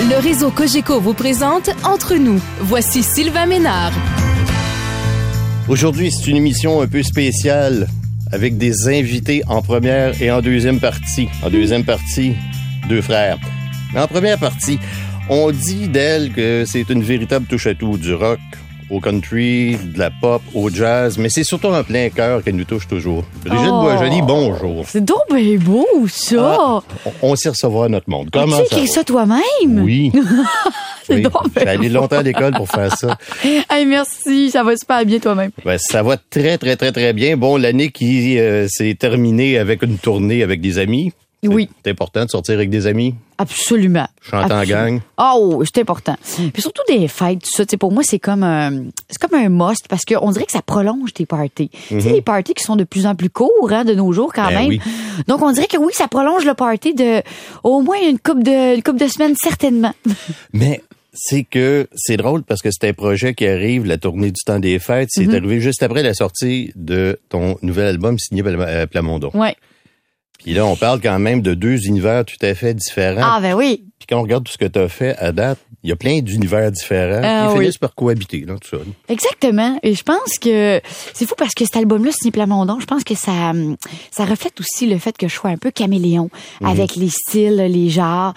Le réseau Cogeco vous présente Entre nous. Voici Sylvain Ménard. Aujourd'hui, c'est une émission un peu spéciale avec des invités en première et en deuxième partie. En deuxième partie, deux frères. Mais en première partie, on dit d'elle que c'est une véritable touche-à-tout du rock au country, de la pop, au jazz, mais c'est surtout en plein cœur qu'elle nous touche toujours. Brigitte Boisjoli, bonjour. C'est donc bien beau, ça! Ah, on sait recevoir notre monde. Comment tu écris ça toi-même? Oui. C'est oui. donc bien J'ai allé longtemps à l'école pour faire ça. Hey, merci, ça va super bien toi-même. Ben, ça va très, très, très, très bien. Bon, l'année qui s'est terminée avec une tournée avec des amis. Oui. C'est important de sortir avec des amis. Absolument. Chanter en gang. Oh, c'est important. Puis surtout des fêtes, tout ça, tu sais, pour moi, c'est comme un must parce qu'on dirait que ça prolonge tes parties. Tu sais, les parties qui sont de plus en plus courts, hein, de nos jours, quand même. Oui. Donc, on dirait que oui, ça prolonge le party de au moins une couple de semaines, certainement. Mais c'est que c'est drôle parce que c'est un projet qui arrive, la tournée du temps des fêtes. C'est arrivé juste après la sortie de ton nouvel album signé Plamondon. Ouais. Puis là, on parle quand même de deux univers tout à fait différents. Ah, ben oui. Puis quand on regarde tout ce que tu as fait à date, il y a plein d'univers différents. Ils finissent par cohabiter, là, tout ça. Exactement. Et je pense que c'est fou parce que cet album-là, signé Plamondon, je pense que ça reflète aussi le fait que je sois un peu caméléon avec les styles, les genres.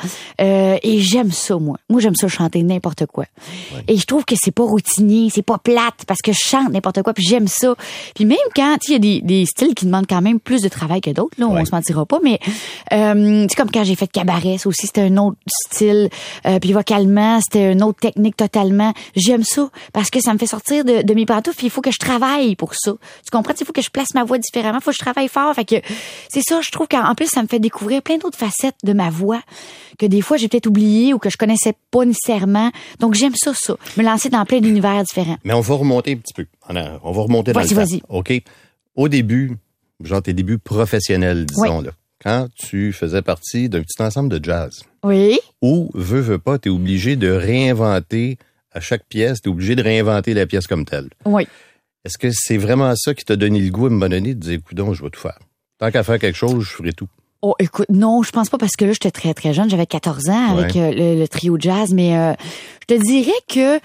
Et j'aime ça, moi. Moi, j'aime ça chanter n'importe quoi. Ouais. Et je trouve que c'est pas routinier, c'est pas plate parce que je chante n'importe quoi puis j'aime ça. Puis même quand, il y a des styles qui demandent quand même plus de travail que d'autres, là, on se mentira pas, mais c'est comme quand j'ai fait cabaret, ça aussi, c'était un autre style. Puis vocalement, c'était une autre technique totalement. J'aime ça parce que ça me fait sortir de mes pantoufles. Il faut que je travaille pour ça. Tu comprends? Il faut que je place ma voix différemment. Il faut que je travaille fort. Fait que c'est ça, je trouve qu'en plus, ça me fait découvrir plein d'autres facettes de ma voix que des fois, j'ai peut-être oublié ou que je connaissais pas nécessairement. Donc, j'aime ça. Me lancer dans plein d'univers différents. Mais on va remonter un petit peu. On va remonter dans le temps. Vas-y. OK. Au début, genre tes débuts professionnels, disons, là. Quand tu faisais partie d'un petit ensemble de jazz. Oui. Où, veux pas, t'es obligé de réinventer à chaque pièce, t'es obligé de réinventer la pièce comme telle. Oui. Est-ce que c'est vraiment ça qui t'a donné le goût à un moment donné de dire, coudonc, je vais tout faire. Tant qu'à faire quelque chose, je ferai tout. Oh, écoute, non, je pense pas parce que là, j'étais très, très jeune. J'avais 14 ans avec le trio jazz, mais je te dirais que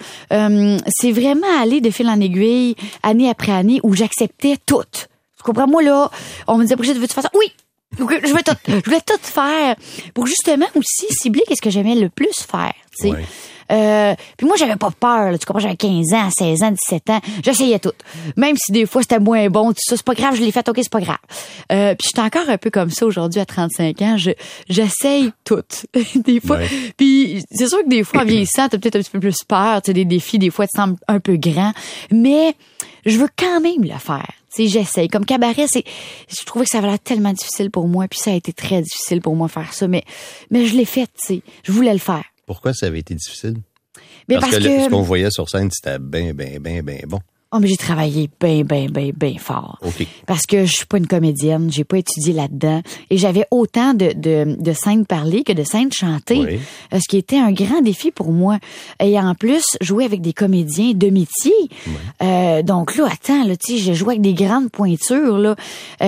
c'est vraiment aller de fil en aiguille, année après année, où j'acceptais tout. Tu comprends? Moi, là, on me disait, Brigitte, veux-tu faire ça? Oui! Je voulais tout faire pour justement aussi cibler qu'est-ce que j'aimais le plus faire, tu sais. Ouais. Puis moi, j'avais pas peur, là, tu comprends, j'avais 15 ans, 16 ans, 17 ans, j'essayais tout. Même si des fois c'était moins bon, tout ça, c'est pas grave, je l'ai fait, OK, c'est pas grave. Puis j'étais encore un peu comme ça aujourd'hui à 35 ans, j'essaye tout. Des fois. Puis c'est sûr que des fois en vieillissant, t'as peut-être un petit peu plus peur, tu sais, des défis, des fois tu te sembles un peu grand, mais je veux quand même le faire. Tu sais, j'essaye. Comme cabaret, je trouvais que ça avait l'air tellement difficile pour moi, puis ça a été très difficile pour moi de faire ça, mais je l'ai fait, tu sais. Je voulais le faire. Pourquoi ça avait été difficile? Mais parce que ce qu'on voyait sur scène, c'était bien bon. Oh, mais j'ai travaillé bien fort. OK. Parce que je suis pas une comédienne, j'ai pas étudié là-dedans. Et j'avais autant de scènes parlées que de scènes chantées. Ce qui était un grand défi pour moi. Et en plus, jouer avec des comédiens de métier. Donc là, attends, là, tu sais, j'ai joué avec des grandes pointures, là.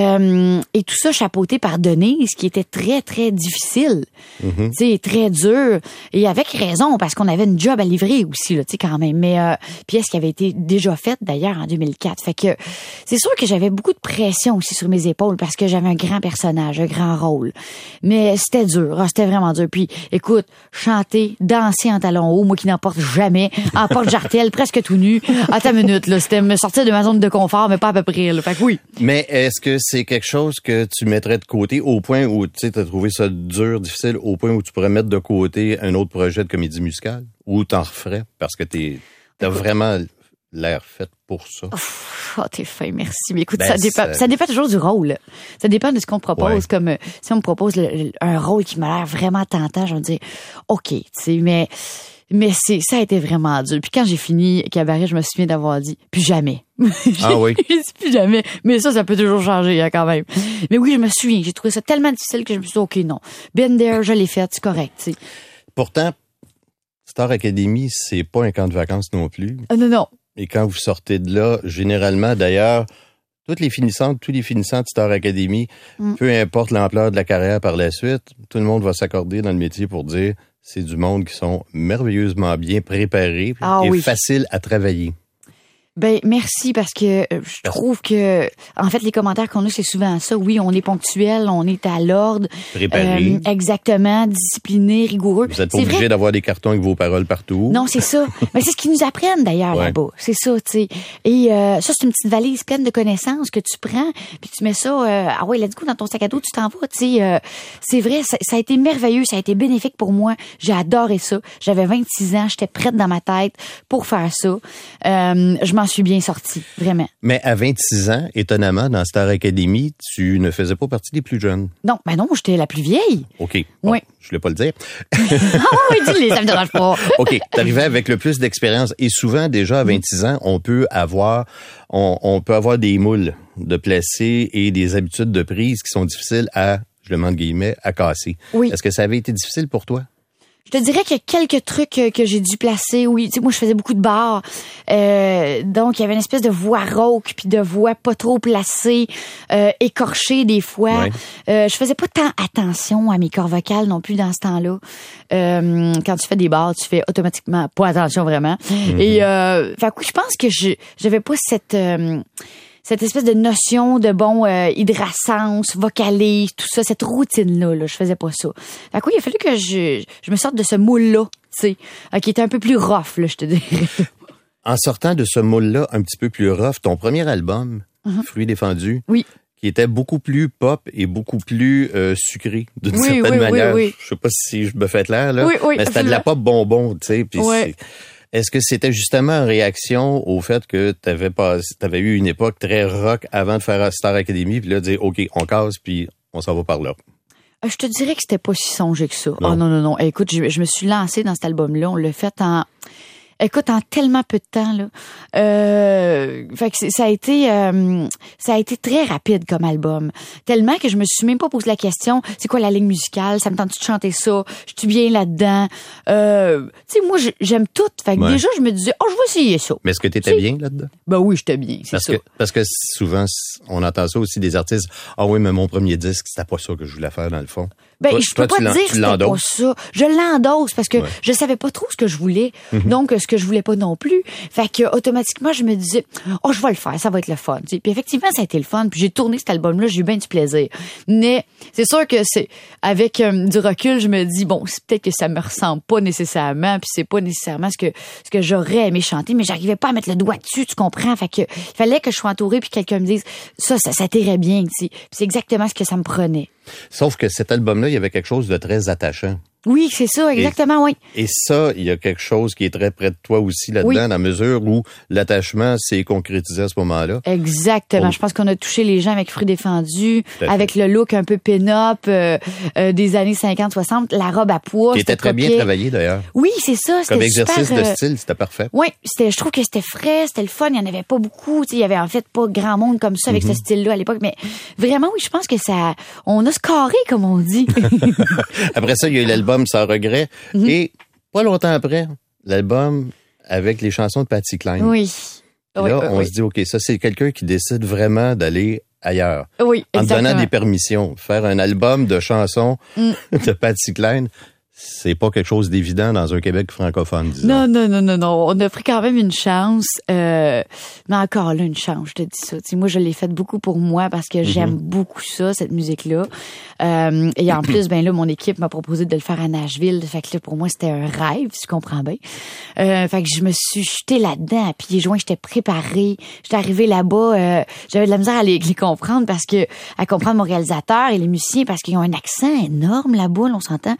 Et tout ça chapeauté par Denise, qui était très, très difficile. Tu sais, très dur. Et avec raison, parce qu'on avait une job à livrer aussi, là, tu sais, quand même. Mais, pièce qui avait été déjà faite, d'ailleurs, en 2004. Fait que c'est sûr que j'avais beaucoup de pression aussi sur mes épaules parce que j'avais un grand personnage, un grand rôle. Mais c'était dur, c'était vraiment dur. Puis, écoute, chanter, danser en talons hauts, moi qui n'en porte jamais, en porte-jartel, presque tout nu. Attends une minute, là, c'était me sortir de ma zone de confort, mais pas à peu près, là. Fait que oui. Mais est-ce que c'est quelque chose que tu mettrais de côté au point où, tu sais, t'as trouvé ça dur, difficile, au point où tu pourrais mettre de côté un autre projet de comédie musicale? Ou t'en referais? Parce que t'as vraiment l'air faite pour ça. Oh, t'es fin, merci. Mais écoute, ça dépend toujours du rôle. Ça dépend de ce qu'on te propose. Comme si on me propose un rôle qui m'a l'air vraiment tentant, je vais me dire, OK, tu sais, mais ça a été vraiment dur. Puis quand j'ai fini cabaret, je me souviens d'avoir dit, plus jamais. Ah oui? Plus jamais. Mais ça peut toujours changer, hein, quand même. Mais oui, je me souviens, j'ai trouvé ça tellement difficile que je me suis dit, OK, non. Been there, je l'ai fait, c'est correct, tu sais. Pourtant, Star Academy, c'est pas un camp de vacances non plus. Non. Et quand vous sortez de là, généralement, d'ailleurs, tous les finissants de Star Academy, peu importe l'ampleur de la carrière par la suite, tout le monde va s'accorder dans le métier pour dire c'est du monde qui sont merveilleusement bien préparés et faciles à travailler. Ben merci parce que je trouve que en fait les commentaires qu'on a c'est souvent ça. Oui, on est ponctuel, on est à l'ordre, préparé, exactement, discipliné, rigoureux. Vous êtes pas obligé d'avoir des cartons avec vos paroles partout. Non, c'est ça. Mais c'est ce qu'ils nous apprennent d'ailleurs là-bas. C'est ça, tu sais. Et ça c'est une petite valise pleine de connaissances que tu prends, puis tu mets ça let's go dans ton sac à dos, tu t'en vas, tu sais. C'est vrai, ça a été merveilleux, ça a été bénéfique pour moi. J'ai adoré ça. J'avais 26 ans, j'étais prête dans ma tête pour faire ça. Je m'en suis bien sortie, vraiment. Mais à 26 ans, étonnamment, dans Star Academy, tu ne faisais pas partie des plus jeunes. Non, j'étais la plus vieille. OK. Bon, oui. Je voulais pas le dire. Oui, dis-le, ça me dérange pas. OK. T'arrivais avec le plus d'expérience et souvent, déjà, à 26 ans, on peut avoir des moules de placer et des habitudes de prise qui sont difficiles à, je le mets entre guillemets, à casser. Oui. Est-ce que ça avait été difficile pour toi? Je te dirais qu'il y a quelques trucs que j'ai dû placer. Oui, tu sais, moi, je faisais beaucoup de bars. Donc, il y avait une espèce de voix rauque puis de voix pas trop placée, écorchée des fois. Ouais. Je faisais pas tant attention à mes cordes vocales non plus dans ce temps-là. Quand tu fais des bars, tu fais automatiquement pas attention vraiment. Mm-hmm. Et, je pense que j'avais pas cette espèce de notion de hydrascence, vocalise, tout ça, cette routine-là, je faisais pas ça. Fait que oui, il a fallu que je me sorte de ce moule-là, tu sais, qui était un peu plus rough, là, je te dirais. En sortant de ce moule-là un petit peu plus rough, ton premier album, Fruits défendus, oui, qui était beaucoup plus pop et beaucoup plus sucré, d'une certaine manière. Oui. Je sais pas si je me fais clair, là, oui, mais c'était de la pop bonbon, tu sais, puis Est-ce que c'était justement en réaction au fait que t'avais eu une époque très rock avant de faire Star Academy, puis là, dire, OK, on casse, puis on s'en va par là? Je te dirais que c'était pas si songé que ça. Non. Oh non. Écoute, je me suis lancée dans cet album-là. On l'a fait en tellement peu de temps, là. Fait que ça a été très rapide comme album. Tellement que je me suis même pas posé la question, c'est quoi la ligne musicale? Ça me tente de chanter ça? Je suis bien là-dedans? Tu sais, moi, j'aime tout. Fait que déjà, je me disais, je vais essayer ça. Mais est-ce que t'étais bien là-dedans? Ben oui, j'étais bien, parce que souvent, on entend ça aussi des artistes. Ah oui, mais mon premier disque, c'était pas ça que je voulais faire dans le fond. Ben, je peux pas te dire que c'était pas ça. Je l'endosse parce que je savais pas trop ce que je voulais. Mm-hmm. Donc, ce que je voulais pas non plus. Fait que, automatiquement, je me disais, je vais le faire, ça va être le fun. T'sais. Puis effectivement, ça a été le fun. Puis j'ai tourné cet album-là, j'ai eu bien du plaisir. Mais, c'est sûr que avec du recul, je me dis, c'est peut-être que ça me ressemble pas nécessairement. Puis c'est pas nécessairement ce que j'aurais aimé chanter. Mais j'arrivais pas à mettre le doigt dessus, tu comprends? Fait que, il fallait que je sois entourée puis quelqu'un me dise, ça t'irait bien, t'sais. Puis c'est exactement ce que ça me prenait. Sauf que cet album-là, il y avait quelque chose de très attachant. Oui, c'est ça, exactement, oui. Et ça, il y a quelque chose qui est très près de toi aussi là-dedans, dans la mesure où l'attachement s'est concrétisé à ce moment-là. Exactement. Je pense qu'on a touché les gens avec Fruits défendus, avec le look un peu pin-up des années 50-60, la robe à pois. Qui était très bien travaillé, d'ailleurs. Oui, c'est ça. Comme exercice de style, c'était parfait. Oui, je trouve que c'était frais, c'était le fun. Il n'y en avait pas beaucoup. Il y avait en fait pas grand monde comme ça avec ce style-là à l'époque. Mais vraiment, oui, je pense que on a scoré, comme on dit. Après ça, il y a eu l'album Sans regret. Et pas longtemps après, l'album avec les chansons de Patsy Cline. Oui. Là, on se dit, OK, ça, c'est quelqu'un qui décide vraiment d'aller ailleurs. Oui, exactement. En te donnant des permissions. Faire un album de chansons de Patsy Cline, c'est pas quelque chose d'évident dans un Québec francophone, disons. Non. On a pris quand même une chance. Mais encore là, une chance, je te dis ça. T'sais, moi, je l'ai faite beaucoup pour moi parce que j'aime beaucoup ça, cette musique-là. Et en plus, là, mon équipe m'a proposé de le faire à Nashville. Fait que là, pour moi, c'était un rêve, si tu comprends bien. Fait que je me suis jetée là-dedans à pieds joints. J'étais préparée. J'étais arrivée là-bas. J'avais de la misère à les comprendre à comprendre mon réalisateur et les musiciens parce qu'ils ont un accent énorme là-bas, là, on s'entend.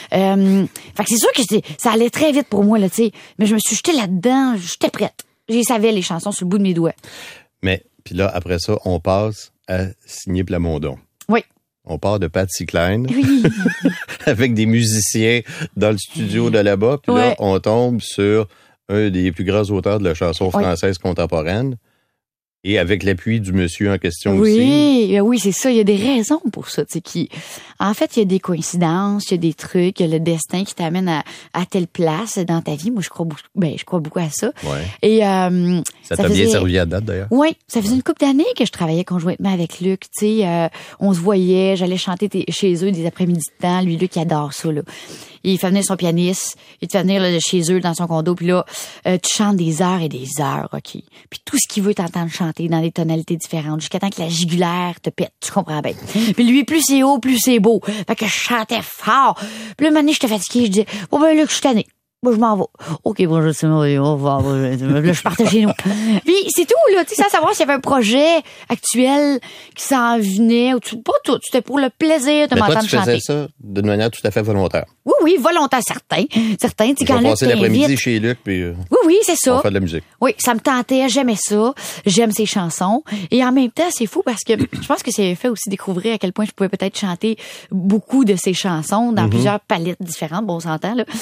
Fait que c'est sûr que ça allait très vite pour moi, là, tu sais. Mais je me suis jetée là-dedans, j'étais prête. J'y savais les chansons sur le bout de mes doigts. Mais, puis là, après ça, on passe à Signé Plamondon. Oui. On part de Patsy Cline. Oui. Avec des musiciens dans le studio de là-bas. Puis là, on tombe sur un des plus grands auteurs de la chanson française contemporaine. Et avec l'appui du monsieur en question aussi. Oui, c'est ça. Il y a des raisons pour ça. En fait, il y a des coïncidences, il y a des trucs, il y a le destin qui t'amène à telle place dans ta vie. Moi, je crois beaucoup à ça. Ouais. Et ça t'a bien servi à date, d'ailleurs. Oui, ça faisait une couple d'années que je travaillais conjointement avec Luc. On se voyait, j'allais chanter chez eux des après-midi de temps. Lui, Luc, il adore ça, là. il fait venir son pianiste, il te fait venir là, de chez eux, dans son condo, puis là, tu chantes des heures et des heures, OK? Puis tout ce qu'il veut t'entendre chanter dans des tonalités différentes, jusqu'à temps que la jugulaire te pète, tu comprends bien. Puis lui, plus c'est haut, plus c'est beau. Fait que je chantais fort. Puis là, maintenant, j'étais fatiguée, je disais, bon ben là, je suis tannée. Moi, je m'en vais. OK, bonjour, c'est moi, au revoir. Là, je partais chez nous. Puis, c'est tout, là. Tu sais, sans savoir s'il y avait un projet actuel qui s'en venait. Ou pas tout. C'était pour le plaisir de m'entendre chanter. Mais toi, tu faisais ça d'une manière tout à fait volontaire. Oui, volontaire, certain. Certains, tu sais, quand Luc passer l'après-midi chez Luc, puis oui, c'est ça. on fait de la musique. Oui, ça me tentait, j'aimais ça. J'aime ses chansons. Et en même temps, c'est fou parce que je pense que c'est fait aussi découvrir à quel point je pouvais peut-être chanter beaucoup de ses chansons dans plusieurs palettes différentes, bon, on s'entend, là.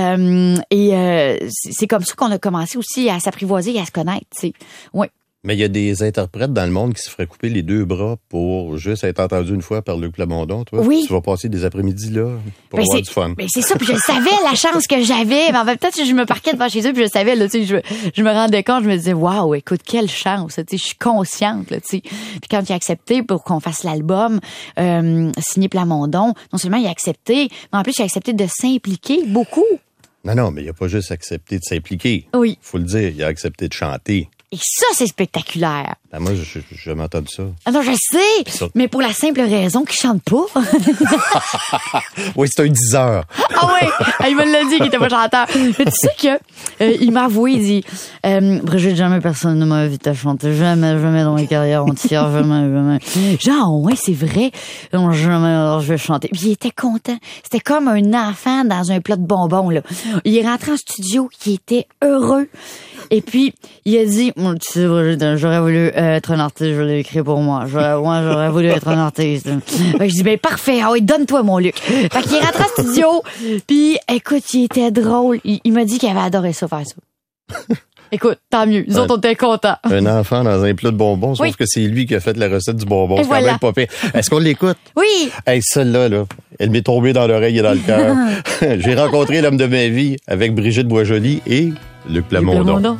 C'est comme ça qu'on a commencé aussi à s'apprivoiser et à se connaître, tu sais. Oui. Mais il y a des interprètes dans le monde qui se feraient couper les 2 bras pour juste être entendu une fois par Luc Plamondon, toi. Oui. Tu vas passer des après-midi là pour avoir du fun. Mais c'est ça, puis je savais la chance que j'avais. Mais en fait, peut-être que je me parquais devant chez eux, puis je savais, là, tu sais, je me rendais compte, je me disais, waouh, écoute, quelle chance, tu sais, je suis consciente, là, tu sais. Puis quand il a accepté pour qu'on fasse l'album signé Plamondon, non seulement il a accepté, mais en plus il a accepté de s'impliquer beaucoup. Non, mais il a pas juste accepté de s'impliquer. Oui. Faut le dire, il a accepté de chanter. Et ça, c'est spectaculaire. Ben moi, j'ai jamais entendu ça. Ah non, je sais, ça... mais pour la simple raison qu'il chante pas. Oui, c'est un 10 heures. Ah oui, il me l'a dit qu'il était pas chanteur. Mais tu sais que il m'a avoué, il dit Brigitte, jamais personne ne m'a invité à chanter, jamais dans ma carrière entière, jamais. Genre, ouais, c'est vrai. Non, jamais, alors je vais chanter. Puis il était content. C'était comme un enfant dans un plat de bonbons, là. Il est rentré en studio, il était heureux. Et puis, il a dit, tu sais, Brigitte, j'aurais voulu être un artiste, je l'ai écrit pour moi. J'aurais voulu être un artiste. Fait que je dis, ben parfait, ah oui, donne-toi mon Luc. Fait qu'il est rentré en studio, puis écoute, il était drôle. Il m'a dit qu'il avait adoré ça, faire ça. Écoute, tant mieux. Nous autres, on était contents. Un enfant dans un plat de bonbons, sauf que c'est lui qui a fait la recette du bonbon. C'est quand même pas pire. Est-ce qu'on l'écoute? Oui. Hey, celle-là, là, elle m'est tombée dans l'oreille et dans le cœur. J'ai rencontré l'homme de ma vie avec Brigitte Boisjoli et Luc Plamondon.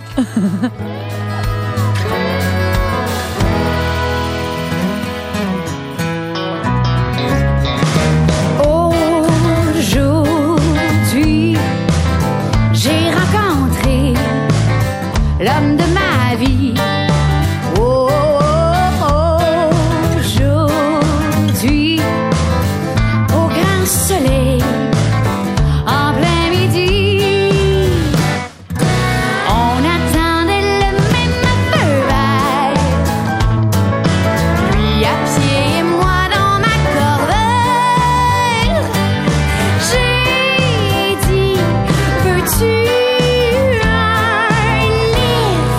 Aujourd'hui, j'ai rencontré l'homme de ma vie. Aujourd'hui, au grand soleil, en plein midi, on attendait le même feu vert. Lui à pied et moi dans ma corbeille. J'ai dit, veux-tu un livre?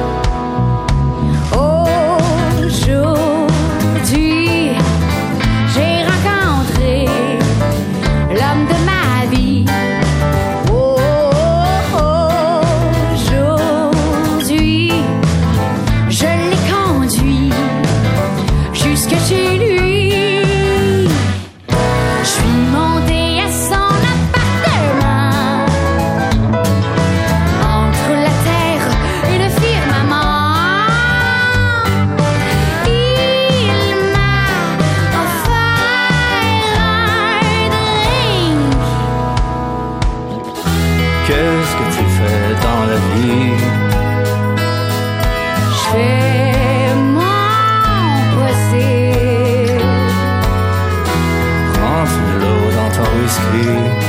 Aujourd'hui, j'ai rencontré l'homme de ma vie. Aujourd'hui, je l'ai conduit jusque chez lui. Je suis montée à son appartement, entre la terre et le firmament. Il m'a offert un drink. Qu'est-ce que tu fais dans la vie? Je fais mon possible. Prends de l'eau dans ton whisky.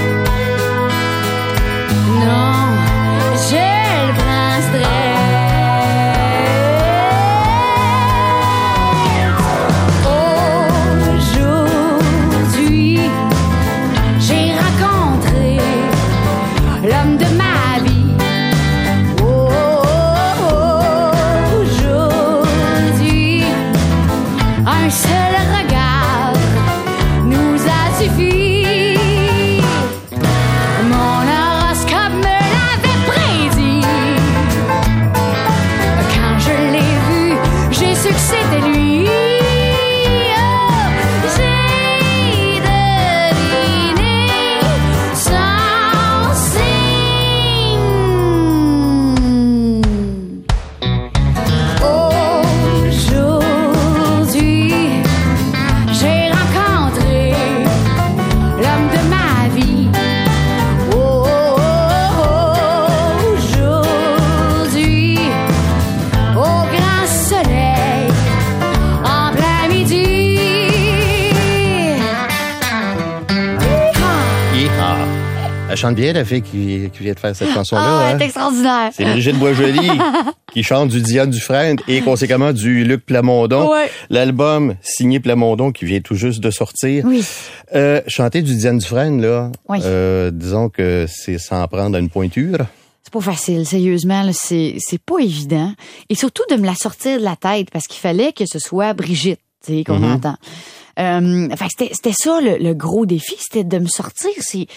Non, je le prends straight. Aujourd'hui, j'ai rencontré l'homme de ma vie. Aujourd'hui, un seul regard nous a suffi. Elle chante bien, la fille qui vient de faire cette chanson-là. Ah, hein? c'est extraordinaire. C'est Brigitte Boisjoli qui chante du Diane Dufresne et conséquemment du Luc Plamondon. Ouais. L'album signé Plamondon qui vient tout juste de sortir. Oui. Chanter du Diane Dufresne, là, Oui. disons que c'est s'en prendre à une pointure. C'est pas facile, sérieusement, là, c'est pas évident. Et surtout de me la sortir de la tête, parce qu'il fallait que ce soit Brigitte, tu sais, qu'on entend. Fait que c'était ça le gros défi, c'était de me sortir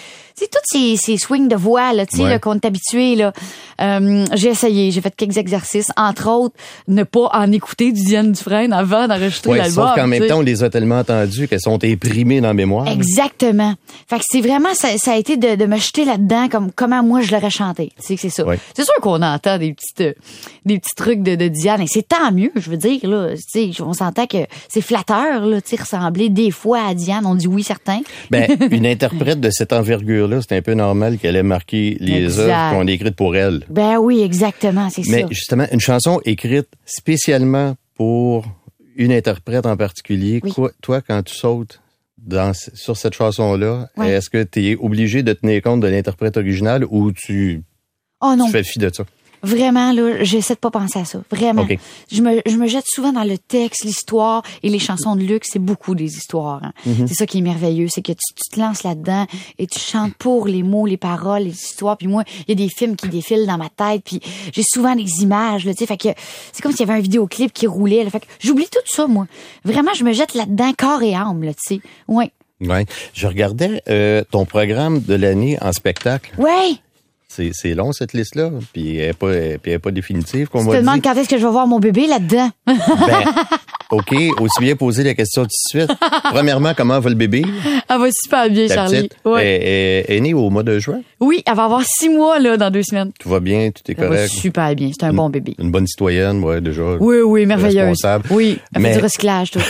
tous ces swings de voix là, tu sais, là, qu'on est habitué là. J'ai essayé, j'ai fait quelques exercices, entre autres ne pas en écouter du Diane Dufresne avant d'enregistrer l'album. Sauf qu'en même t'sais. temps on les a tellement entendus qu'elles sont imprimées dans la mémoire. Exactement. Fait que c'est vraiment ça a été de me jeter là-dedans comme comment moi je l'aurais chanté. Tu sais que c'est ça. Ouais. C'est sûr qu'on entend des petits trucs de Diane et c'est tant mieux, je veux dire là, tu sais, on s'entend que c'est flatteur là, tu sais, ressembler des fois à Diane, on dit oui certain. Ben une interprète de cette envergure-là, c'est un peu normal qu'elle ait marqué les Exact. œuvres qu'on a écrites pour elle. Ben oui, exactement, c'est Mais ça. justement, une chanson écrite spécialement pour une interprète en particulier, Oui. toi, quand tu sautes sur cette chanson-là, Ouais. est-ce que tu es obligé de tenir compte de l'interprète originale ou tu Oh non. fais fi de ça? Vraiment, là, j'essaie de pas penser à ça. Vraiment. OK. Je me jette souvent dans le texte, l'histoire et les chansons de Luc, c'est beaucoup des histoires. Hein. C'est ça qui est merveilleux, c'est que tu te lances là-dedans et tu chantes pour les mots, les paroles, les histoires. Puis moi, il y a des films qui défilent dans ma tête, puis j'ai souvent des images, là, tu sais. Fait que c'est comme s'il y avait un vidéoclip qui roulait. Là, fait que j'oublie tout ça, moi. Vraiment, je me jette là-dedans corps et âme, là, tu sais. Ouais. Ouais. Je regardais ton programme de l'année en spectacle. Ouais. C'est long, cette liste-là, puis elle est pas définitive, comme Tu on te m'a dit. demandes quand est-ce que je vais voir mon bébé là-dedans. Ben, OK, aussi bien poser la question tout de suite. Premièrement, comment va le bébé? Elle va super bien, Ta Charlie. petite Ouais. est née au mois de juin. Oui, elle va avoir 6 mois, là, dans 2 semaines. Tout va bien, tout est Elle va correct. super bien. C'est un bon bébé. Une bonne citoyenne, ouais, déjà. Oui, merveilleuse. Responsable. Oui, elle Mais- fait du recyclage, tout.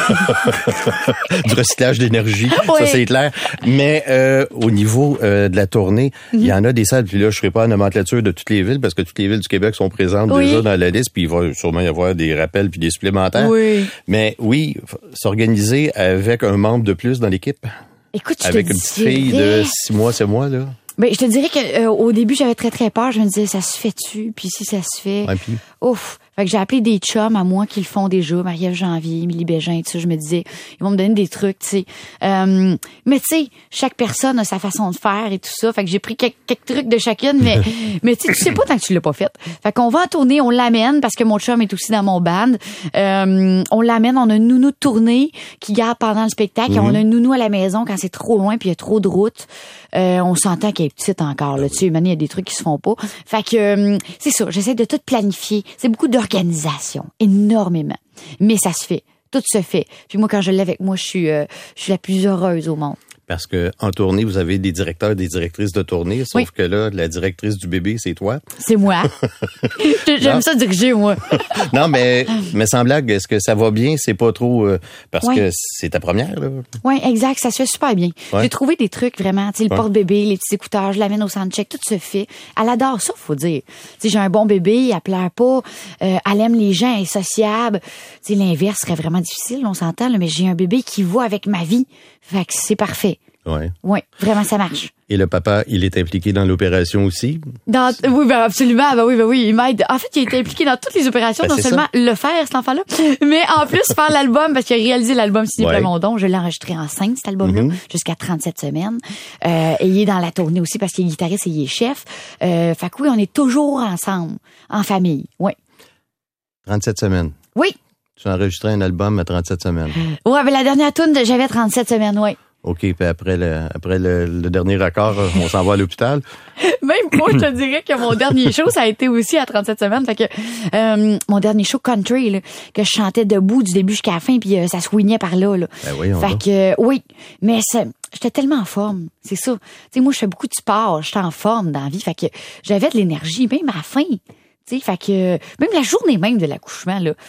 Du recyclage d'énergie, Oui. ça c'est clair. Mais au niveau de la tournée, il y en a des salles, puis là, je ne ferai pas la nomenclature de toutes les villes, parce que toutes les villes du Québec sont présentes Oui. déjà dans la liste, puis il va sûrement y avoir des rappels puis des supplémentaires. Oui. Mais oui, s'organiser avec un membre de plus dans l'équipe, Écoute, je avec te une petite fille de 6 mois, c'est moi, là. Ben, je te dirais que au début, j'avais très, très peur. Je me disais, ça se fait-tu? Puis si ça se fait... Ouais, puis- Ouf! Fait que j'ai appelé des chums à moi qui le font déjà, Marie-Ève Janvier, Émilie Bégin, tout ça. Je me disais, ils vont me donner des trucs, tu sais. Mais tu sais, chaque personne a sa façon de faire et tout ça. Fait que j'ai pris quelques trucs de chacune, mais tu sais pas tant que tu l'as pas fait. Fait qu'on va en tournée, on l'amène parce que mon chum est aussi dans mon band. On l'amène, on a une nounou de tournée qui garde pendant le spectacle. On a une nounou à la maison quand c'est trop loin puis il y a trop de route. On s'entend qu'elle est petite encore, là. Tu sais, maintenant, il y a des trucs qui se font pas. Fait que, c'est ça. J'essaie de tout planifier. C'est beaucoup d'organisation. Énormément. Mais ça se fait. Tout se fait. Puis moi, quand je l'ai avec moi, je suis la plus heureuse au monde. Parce que en tournée, vous avez des directeurs et des directrices de tournée, sauf Oui. que là, la directrice du bébé, c'est toi. C'est moi. J'aime Non. ça diriger, moi. Non, mais sans blague, est-ce que ça va bien? C'est pas trop... parce Ouais. que c'est ta première, là. Oui, exact. Ça se fait super bien. Ouais. J'ai trouvé des trucs vraiment. Tu sais, le Ouais. porte-bébé, les petits écouteurs, je l'amène au soundcheck, tout se fait. Elle adore ça, faut dire. Tu sais, j'ai un bon bébé, elle pleure pas, elle aime les gens, elle est sociable. Tu sais, l'inverse serait vraiment difficile, on s'entend, là, mais j'ai un bébé qui va avec ma vie. Fait que c'est parfait. Ouais. Oui, vraiment, ça marche. Et le papa, il est impliqué dans l'opération aussi. Oui, ben absolument. Ben oui, il m'aide. En fait, il a été impliqué dans toutes les opérations, Ben, non c'est seulement le faire, cet enfant-là, mais en plus faire l'album, parce qu'il a réalisé l'album signé Ouais. Plamondon. Je l'ai enregistré enceinte, cet album-là, jusqu'à 37 semaines. Et il est dans la tournée aussi parce qu'il est guitariste et il est chef. Fait que oui, on est toujours ensemble, en famille. Oui. 37 semaines. Oui. Tu as enregistré un album à 37 semaines. Ouais, ben la dernière tourne, j'avais 37 semaines, oui. OK, puis après le dernier accord, on s'en va à l'hôpital. Même moi, je te dirais que mon dernier show, ça a été aussi à 37 semaines. Fait que mon dernier show country, là, que je chantais debout du début jusqu'à la fin, puis ça swingait par là. Ben voyons fait donc. que oui, mais j'étais tellement en forme, c'est ça. Tu sais, moi, je fais beaucoup de sport, j'étais en forme dans la vie, fait que j'avais de l'énergie, même à la fin. Tu sais, fait que même la journée même de l'accouchement, là,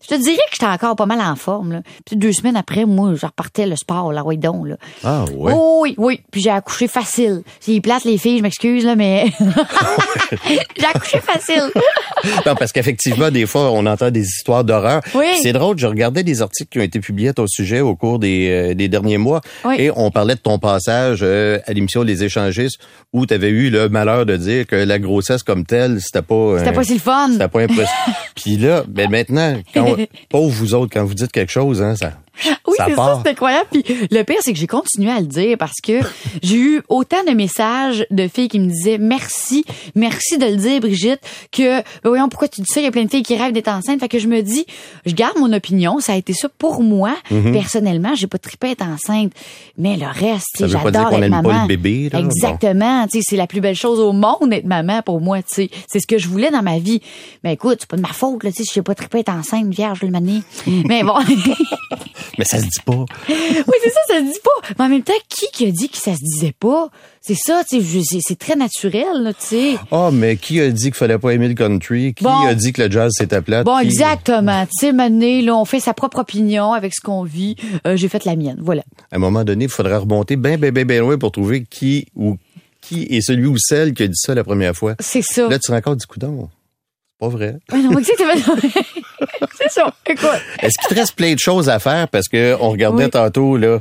Je te dirais que j'étais encore pas mal en forme, là. Puis 2 semaines après, moi, je repartais le sport, là, ouais, donc, là. Ah, ouais. Oh, oui. Puis j'ai accouché facile. C'est plate, les filles, je m'excuse, là, mais j'ai accouché facile. Non, parce qu'effectivement, des fois, on entend des histoires d'horreur. Oui. C'est drôle, je regardais des articles qui ont été publiés à ton sujet au cours des derniers mois. Oui. Et on parlait de ton passage à l'émission Les Échangistes où tu avais eu le malheur de dire que la grossesse comme telle, c'était pas si le fun. C'était pas impressionnant. Puis là, ben maintenant, pauvre vous autres, quand vous dites quelque chose, hein, ça... Oui, ça c'est part. ça, c'est incroyable. Puis le pire, c'est que j'ai continué à le dire parce que j'ai eu autant de messages de filles qui me disaient merci de le dire, Brigitte, que ben voyons pourquoi tu dis ça, il y a plein de filles qui rêvent d'être enceintes. Fait que je me dis, je garde mon opinion, ça a été ça pour moi. Personnellement, j'ai pas trippé être enceinte, mais le reste, Ça veut pas dire j'adore qu'on être aime maman. pas le bébé, là. Exactement, tu sais, c'est la plus belle chose au monde être maman pour moi, tu sais. C'est ce que je voulais dans ma vie. Mais écoute, c'est pas de ma faute là, tu sais, si j'ai pas trippé être enceinte, vierge le mané. Mais bon. Mais ça se dit pas. Oui, c'est ça se dit pas. Mais en même temps, qui a dit que ça se disait pas? C'est ça, tu sais, c'est très naturel, là, tu sais. Ah, mais qui a dit qu'il fallait pas aimer le country? Qui a dit que le jazz c'était plate? Bon, exactement. Tu sais, maintenant, là, on fait sa propre opinion avec ce qu'on vit. J'ai fait la mienne, voilà. À un moment donné, il faudra remonter bien loin pour trouver qui est celui ou celle qui a dit ça la première fois. C'est ça. Là, tu te rends compte du coudon. C'est pas vrai. Ouais, non, exactement. C'est ça. Écoute. Est-ce qu'il te reste plein de choses à faire? Parce que on regardait tantôt là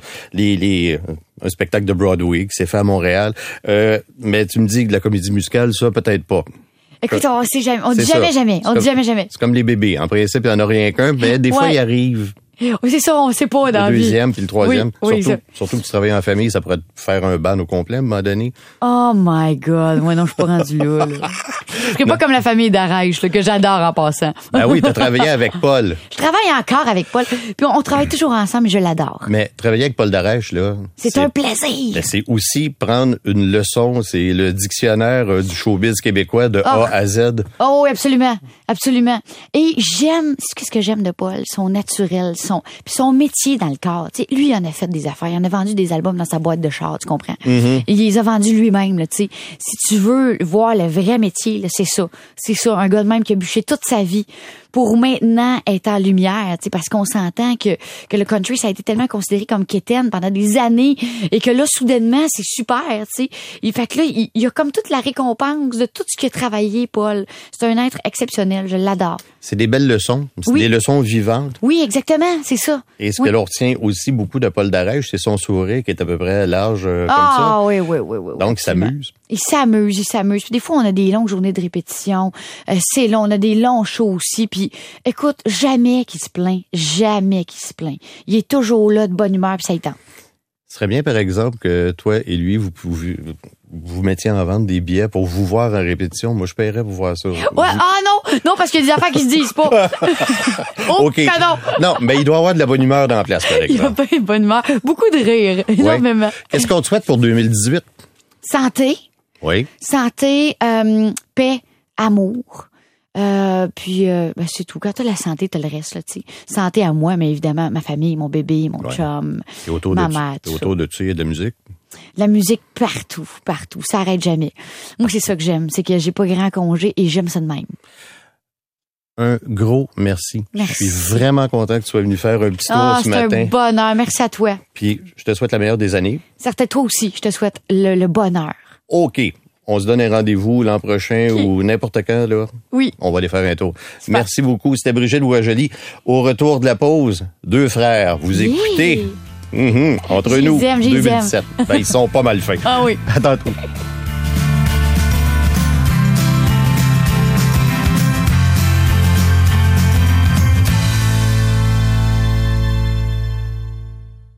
un spectacle de Broadway qui s'est fait à Montréal. Mais tu me dis que la comédie musicale, ça, peut-être pas. Écoute, on sait jamais. On dit C'est jamais. ça. On dit jamais. C'est comme les bébés. En principe, il n'y en a rien qu'un, mais des fois, il arrive. Oui, c'est ça, on sait pas dans la Le vie. deuxième puis le troisième. Oui, surtout que tu travailles en famille, ça pourrait te faire un ban au complet à un moment donné. Oh my God. Moi, non, je suis pas rendue là. Je serais pas comme la famille d'Arèche, là, que j'adore en passant. Ben oui, t'as travaillé avec Paul. Je travaille encore avec Paul. Puis on travaille toujours ensemble et je l'adore. Mais travailler avec Paul Darèche, là... C'est un plaisir. Ben, c'est aussi prendre une leçon. C'est le dictionnaire du showbiz québécois de A à Z. Oh oui, absolument. Absolument. Et qu'est-ce que j'aime de Paul? Son naturel, puis son métier dans le corps. Tu sais, lui, il en a fait des affaires. Il en a vendu des albums dans sa boîte de char, tu comprends? Et il les a vendus lui-même, là, tu sais. Si tu veux voir le vrai métier, là, c'est ça. C'est ça. Un gars de même qui a bûché toute sa vie pour maintenant être en lumière, tu sais, parce qu'on s'entend que le country, ça a été tellement considéré comme quétaine pendant des années et que là, soudainement, c'est super, tu sais. Fait que là, il y a comme toute la récompense de tout ce qu'il a travaillé, Paul. C'est un être exceptionnel. Je l'adore. C'est des belles leçons. C'est des leçons vivantes. Oui, exactement. C'est ça. Et ce que l'on retient aussi beaucoup de Paul Darèche, c'est son sourire qui est à peu près large comme ça. Ah oui. Donc, il s'amuse. Il s'amuse. Puis des fois, on a des longues journées de répétition. C'est long. On a des longs shows aussi. Puis, écoute, jamais qu'il se plaint. Il est toujours là de bonne humeur puis ça y tente. Ce serait bien, par exemple, que toi et lui, vous mettiez en vente des billets pour vous voir en répétition. Moi, je paierais pour voir ça. Ouais, non, parce qu'il y a des affaires qui se disent pas. OK. Cadeau. Non, mais il doit y avoir de la bonne humeur dans la place, par Il va exemple. pas une bonne humeur. Beaucoup de rire. Énormément. Qu'est-ce qu'on te souhaite pour 2018? Santé. Oui. Santé, paix, amour. Puis c'est tout. Quand t'as la santé, t'as le reste, là, tu sais. Santé à moi, mais évidemment, ma famille, mon bébé, mon chum, ma mère, tout ça. Autour de tu, il y a de la musique? La musique partout. Ça arrête jamais. Moi, c'est ça que j'aime. C'est que j'ai pas grand congé et j'aime ça de même. Un gros merci. Je suis vraiment content que tu sois venu faire un petit tour ce matin. C'est un bonheur. Merci à toi. Puis, je te souhaite la meilleure des années. Certes, toi aussi, je te souhaite le bonheur. OK. On se donne un rendez-vous l'an prochain ou n'importe quand, là. Oui. On va aller faire un tour. Merci beaucoup. C'était Brigitte Boisjoli. Au retour de la pause, deux frères. Vous écoutez. Entre nous, 2017. Ben, ils sont pas mal faits. Ah oui. À tantôt.